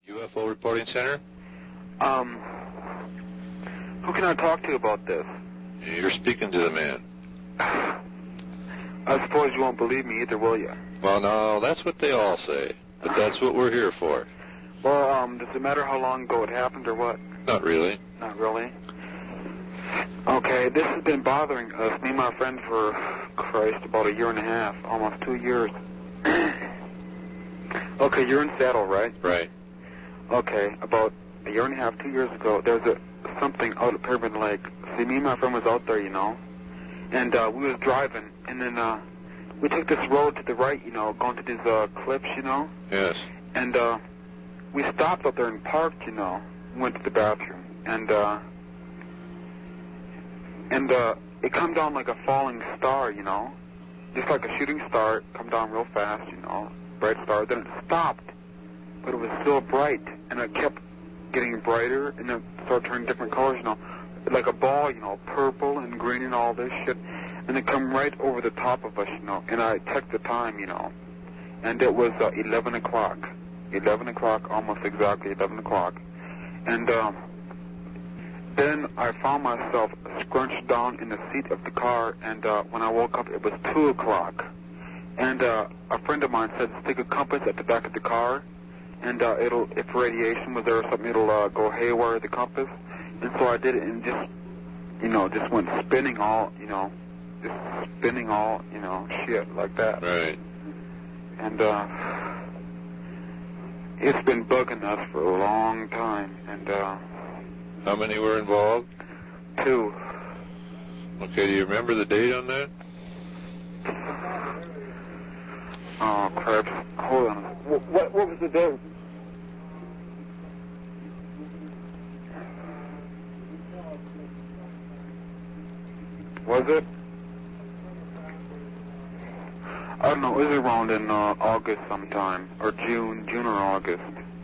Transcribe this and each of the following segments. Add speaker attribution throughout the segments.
Speaker 1: UFO Reporting Center?
Speaker 2: Who can I talk to about this?
Speaker 1: You're speaking to the man.
Speaker 2: I suppose you won't believe me either, will you?
Speaker 1: Well, no, that's what they all say. But that's what we're here for.
Speaker 2: Well, does it matter how long ago it happened or what?
Speaker 1: Not really.
Speaker 2: Not really? Okay, this has been bothering us, me and my friend, for, Christ, about a year and a half, almost 2 years. Okay, you're in Seattle, right?
Speaker 1: Right.
Speaker 2: Okay, about a year and a half, 2 years ago, there was something out at Pyramid Lake. See, me and my friend was out there, you know, and we was driving, and then we took this road to the right, you know, going to these cliffs, you know.
Speaker 1: Yes.
Speaker 2: And we stopped up there and parked, you know, went to the bathroom, and it come down like a falling star, you know, just like a shooting star, come down real fast, you know, bright star. Then it stopped, but it was still bright, and it kept getting brighter, and it started turning different colors, you know, like a ball, you know, purple and green and all this shit, and it come right over the top of us, you know, and I checked the time, you know, and it was 11 o'clock, almost exactly 11 o'clock, and then I found myself scrunched down in the seat of the car, and when I woke up, it was 2 o'clock, and a friend of mine said, stick a compass at the back of the car, and it'll, if radiation was there or something, it'll go haywire the compass. And so I did it, and just, you know, just went spinning all, you know, shit like that.
Speaker 1: Right.
Speaker 2: And it's been bugging us for a long time. And
Speaker 1: how many were involved?
Speaker 2: 2.
Speaker 1: Okay, do you remember the date on that?
Speaker 2: Oh, crap. Hold on. What was the date? Was it? I don't know. It was around in August sometime, or June or August.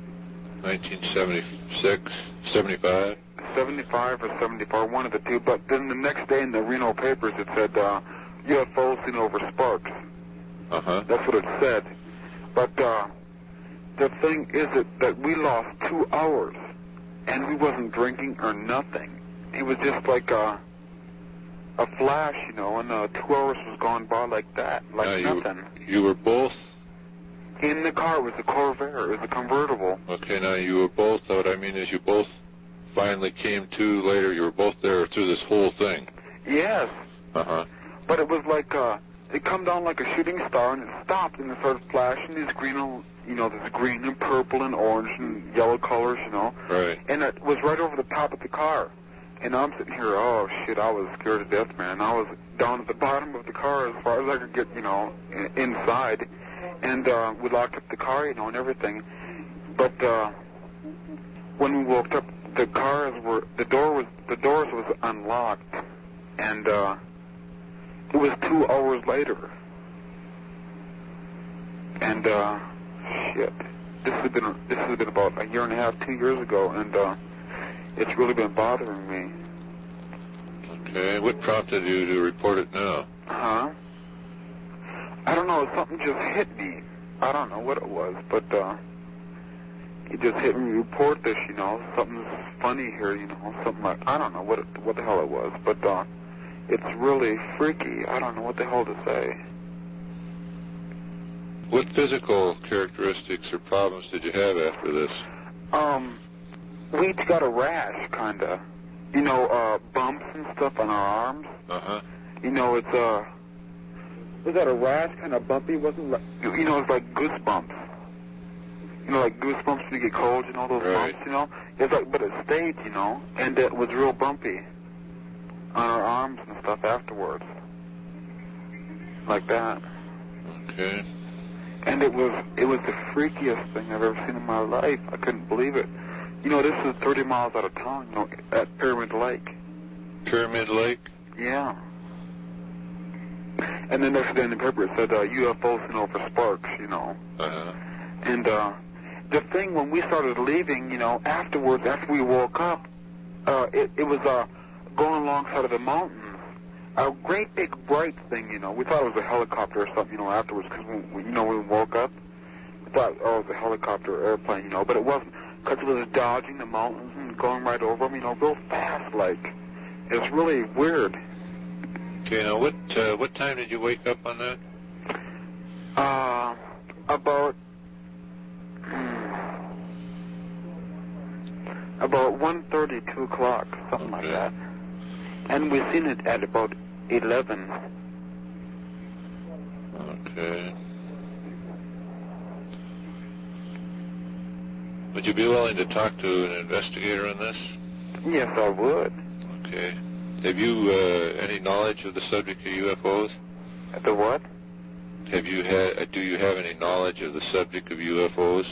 Speaker 1: 1976, 75?
Speaker 2: 75 or 74, one of the two. But then the next day in the Reno papers it said UFOs seen over Sparks.
Speaker 1: Uh-huh.
Speaker 2: That's what it said. But the thing is that we lost 2 hours, and we wasn't drinking or nothing. It was just like a flash, you know, and 2 hours was gone by like that, like nothing.
Speaker 1: You were both?
Speaker 2: In the car. It was a Corvair. It was a convertible.
Speaker 1: Okay, now you were both, what I mean is you both finally came to later, you were both there through this whole thing.
Speaker 2: Yes.
Speaker 1: Uh-huh.
Speaker 2: But it was like, it come down like a shooting star, and it stopped, and it started flashing these green, you know, this green and purple and orange and yellow colors, you know.
Speaker 1: Right.
Speaker 2: And it was right over the top of the car. And I'm sitting here, oh, shit, I was scared to death, man. I was down at the bottom of the car as far as I could get, you know, inside. And we locked up the car, you know, and everything. But when we woke up, the doors was unlocked. And it was 2 hours later. And shit, this has been about a year and a half, 2 years ago, and it's really been bothering me.
Speaker 1: Okay, what prompted you to report it now?
Speaker 2: Huh? I don't know, something just hit me. I don't know what it was, but it just hit me. Report this, you know, something's funny here, you know, something like, I don't know what the hell it was, but it's really freaky. I don't know what the hell to say.
Speaker 1: What physical characteristics or problems did you have after this?
Speaker 2: We each got a rash, kinda. You know, bumps and stuff on our arms.
Speaker 1: Uh-huh.
Speaker 2: You know, it's, was that a rash, kind of bumpy? Wasn't like, you know, it's like goosebumps. You know, like goosebumps when you get cold, you know, those
Speaker 1: right.
Speaker 2: bumps, you know? It's like, but it stayed, you know, and it was real bumpy on our arms and stuff afterwards. Like that.
Speaker 1: Okay.
Speaker 2: And it was the freakiest thing I've ever seen in my life. I couldn't believe it. You know, this is 30 miles out of town, you know, at Pyramid Lake.
Speaker 1: Pyramid Lake?
Speaker 2: Yeah. And then next day in the paper it said UFOs seen over Sparks, you know.
Speaker 1: Uh-huh.
Speaker 2: And the thing, when we started leaving, you know, afterwards, after we woke up, it was going alongside of the mountains. A great big bright thing, you know. We thought it was a helicopter or something, you know, afterwards, because, when we woke up, we thought, oh, it was a helicopter or airplane, you know, but it wasn't. because it was dodging the mountains and going right over them, you know, real fast, like. It was really weird.
Speaker 1: Okay, now what time did you wake up on that?
Speaker 2: About 1:30, 2 o'clock, something like that. And we seen it at about 11.
Speaker 1: Okay. Would you be willing to talk to an investigator on this?
Speaker 2: Yes, I would.
Speaker 1: Okay. Have you any knowledge of the subject of UFOs?
Speaker 2: The what?
Speaker 1: Do you have any knowledge of the subject of UFOs?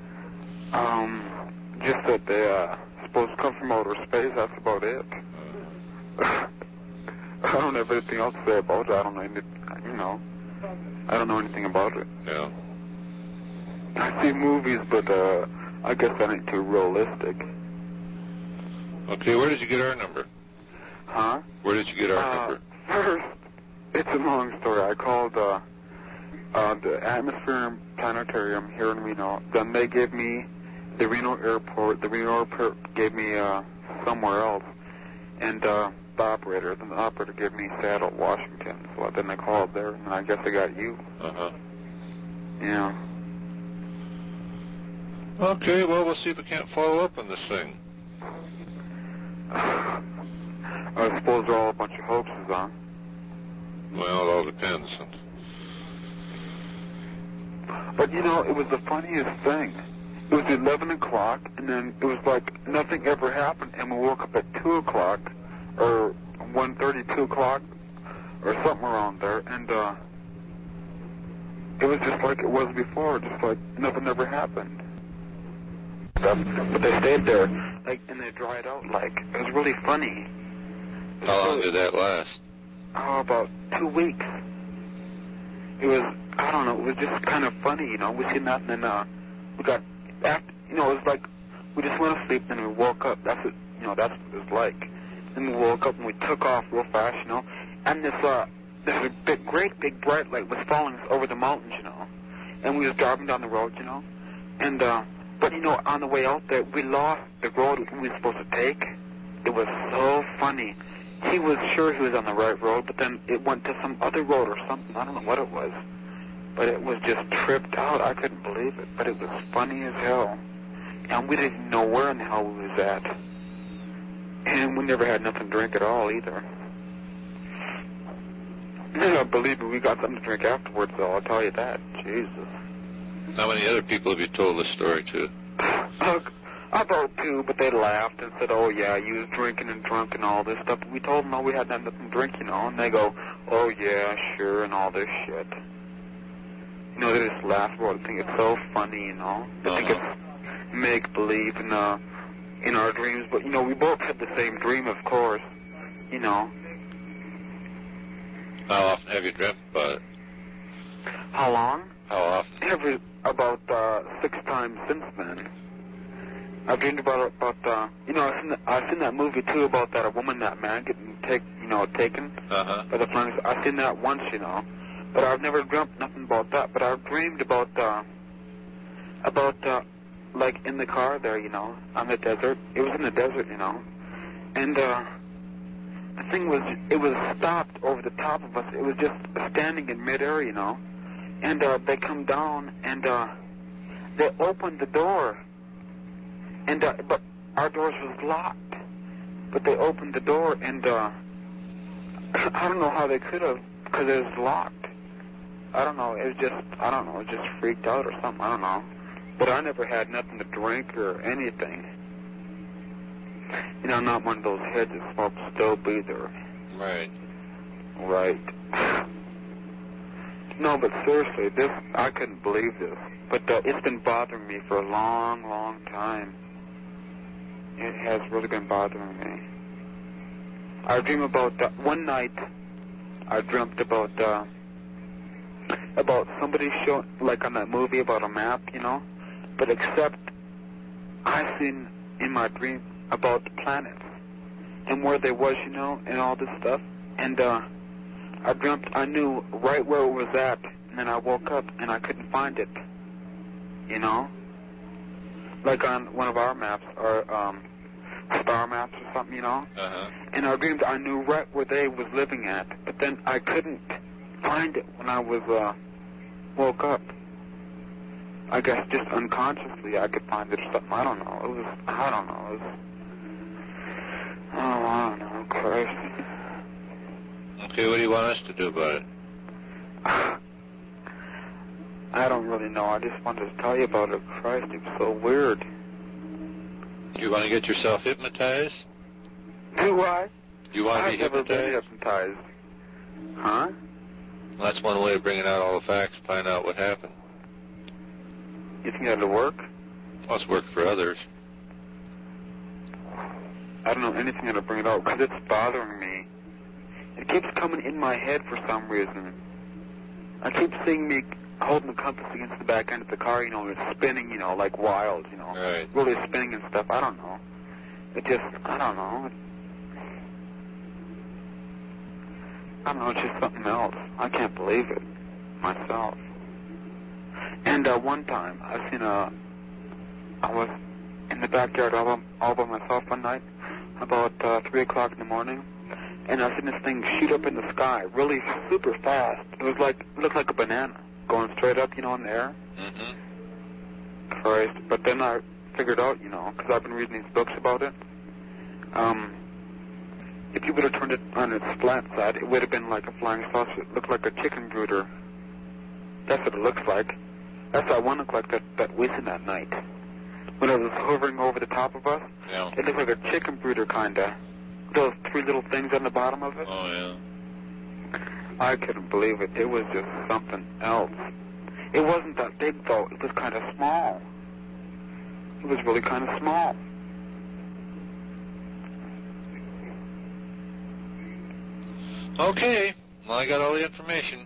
Speaker 2: Just that they supposed to come from outer space. That's about it. I don't have anything else to say about it. I don't know anything about it.
Speaker 1: Yeah.
Speaker 2: I see movies, but I guess that ain't too realistic.
Speaker 1: Okay, where did you get our number?
Speaker 2: Huh?
Speaker 1: Where did you get our number?
Speaker 2: First, it's a long story. I called the Atmosphere and Planetarium here in Reno. Then they gave me the Reno Airport. The Reno Airport gave me somewhere else. And the operator gave me Seattle, Washington. So then I called there, and I guess I got you.
Speaker 1: Uh-huh.
Speaker 2: Yeah.
Speaker 1: Okay, well, we'll see if we can't follow up on this thing.
Speaker 2: I suppose they're all a bunch of hoaxes, huh?
Speaker 1: Well, it all depends.
Speaker 2: But, you know, it was the funniest thing. It was 11 o'clock, and then it was like nothing ever happened, and we woke up at 2 o'clock, or 1:30, 2 o'clock, or something around there, and it was just like it was before, just like nothing ever happened. But they stayed there, like, and they dried out, like, it was really funny.
Speaker 1: How long did that last?
Speaker 2: Oh, about 2 weeks. It was, I don't know, it was just kind of funny, you know. We seen that, and then we got, after, you know, it was like, we just went to sleep, and then we woke up. That's what, you know, that's what it was like. Then we woke up, and we took off real fast, you know. And there's a great big bright light was falling over the mountains, you know. And we was driving down the road, you know. And, but, you know, on the way out there, we lost the road we were supposed to take. It was so funny. He was sure he was on the right road, but then it went to some other road or something. I don't know what it was. But it was just tripped out. I couldn't believe it. But it was funny as hell. And we didn't know where in the hell we was at. And we never had nothing to drink at all either. Yeah, believe me, we got something to drink afterwards, though. I'll tell you that. Jesus.
Speaker 1: How many other people have you told this story to?
Speaker 2: About 2, but they laughed and said, oh, yeah, you was drinking and drunk and all this stuff. But we told them, no, we hadn't had nothing to drink, you know. And they go, oh, yeah, sure, and all this shit. You know, they just laugh about it. Think it's so funny, you know. They think it's make-believe in our dreams. But, you know, we both had the same dream, of course, you know.
Speaker 1: How often have you dreamt about it?
Speaker 2: How long?
Speaker 1: How often?
Speaker 2: About 6 times since then. I've dreamed about you know, I've seen that movie too about that a woman, that man getting taken by the flames. I've seen that once, you know, but I've never dreamt nothing about that. But I've dreamed about like in the car there, you know, on the desert. It was in the desert, you know, and the thing was, it was stopped over the top of us. It was just standing in midair, you know, and they come down and they opened the door. And but our doors was locked. But they opened the door, and I don't know how they could have, because it was locked. I don't know. It just freaked out or something. I don't know. But I never had nothing to drink or anything. You know, not one of those heads that smokes dope either.
Speaker 1: Right.
Speaker 2: Right. No, but seriously, I couldn't believe this. But it's been bothering me for a long, long time. It has really been bothering me. I dream about one night. I dreamt about somebody showing, like on that movie about a map, you know. But except I seen in my dream about the planets and where they was, you know, and all this stuff. And I dreamt I knew right where it was at, and then I woke up and I couldn't find it, you know. like on one of our maps, or star maps or something, you know.
Speaker 1: Uh-huh.
Speaker 2: In our dreams, I knew right where they was living at, but then I couldn't find it when I was woke up. I guess just unconsciously I could find it or something. I don't know. It was, I don't know. It was, oh, I don't know. Christ.
Speaker 1: Okay, what do you want us to do about it?
Speaker 2: I don't really know. I just wanted to tell you about it. Christ, it was so weird.
Speaker 1: You want to get yourself hypnotized?
Speaker 2: Do I?
Speaker 1: You want to be
Speaker 2: I've never been
Speaker 1: hypnotized?
Speaker 2: hypnotized. Huh?
Speaker 1: Well, that's one way of bringing out all the facts, find out what happened.
Speaker 2: You think that'll work?
Speaker 1: Well, it's worked for others.
Speaker 2: I don't know anything that'll bring it out because it's bothering me. It keeps coming in my head for some reason. I keep seeing me holding the compass against the back end of the car, you know, and it's spinning, you know, like wild, you know.
Speaker 1: Right.
Speaker 2: Really spinning and stuff. I don't know. It just, I don't know. I don't know, it's just something else. I can't believe it myself. And one time, I was in the backyard all by myself one night, about 3 o'clock in the morning, and I seen this thing shoot up in the sky, really super fast. It looked like a banana, going straight up, you know, in the air.
Speaker 1: Mm-hmm.
Speaker 2: Christ. But then I figured out, you know, because I've been reading these books about it, if you would have turned it on its flat side, it would have been like a flying saucer. It looked like a chicken brooder. That's what it looks like. That's what one looked like that we seen that night. When it was hovering over the top of us,
Speaker 1: Yeah.
Speaker 2: it looked like a chicken brooder, kind of. Those 3 little things on the bottom of it.
Speaker 1: Oh, yeah.
Speaker 2: I couldn't believe it. It was just something else. It wasn't that big, though. It was kind of small. It was really kind of small.
Speaker 1: Okay. Well, I got all the information.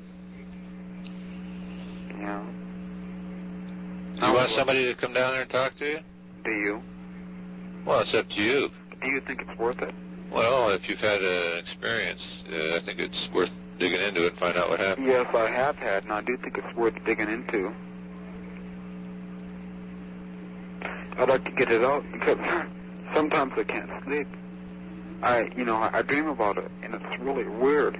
Speaker 2: Yeah.
Speaker 1: You want somebody to come down there and talk to you?
Speaker 2: Do you?
Speaker 1: Well, it's up to you.
Speaker 2: Do you think it's worth it?
Speaker 1: Well, if you've had an experience, I think it's worth digging into it and find out what happened.
Speaker 2: Yes, I have had, and I do think it's worth digging into. I'd like to get it out because sometimes I can't sleep. I dream about it, and it's really weird.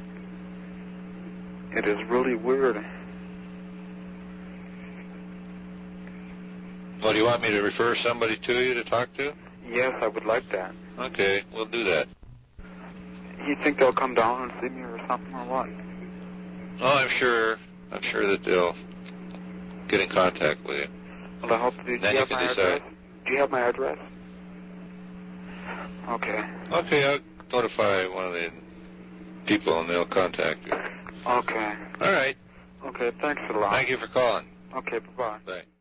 Speaker 2: It is really weird.
Speaker 1: Well, do you want me to refer somebody to you to talk to?
Speaker 2: Yes, I would like that.
Speaker 1: Okay, we'll do that.
Speaker 2: You think they'll come down and see me or something, or what?
Speaker 1: Oh, I'm sure that they'll get in contact with you.
Speaker 2: Well, I hope. Do you
Speaker 1: Then
Speaker 2: have
Speaker 1: you
Speaker 2: my
Speaker 1: can
Speaker 2: address?
Speaker 1: decide.
Speaker 2: Do you have my address? Okay.
Speaker 1: Okay, I'll notify one of the people and they'll contact you.
Speaker 2: Okay.
Speaker 1: All right.
Speaker 2: Okay, thanks a lot.
Speaker 1: Thank you for calling.
Speaker 2: Okay, bye-bye.
Speaker 1: Bye.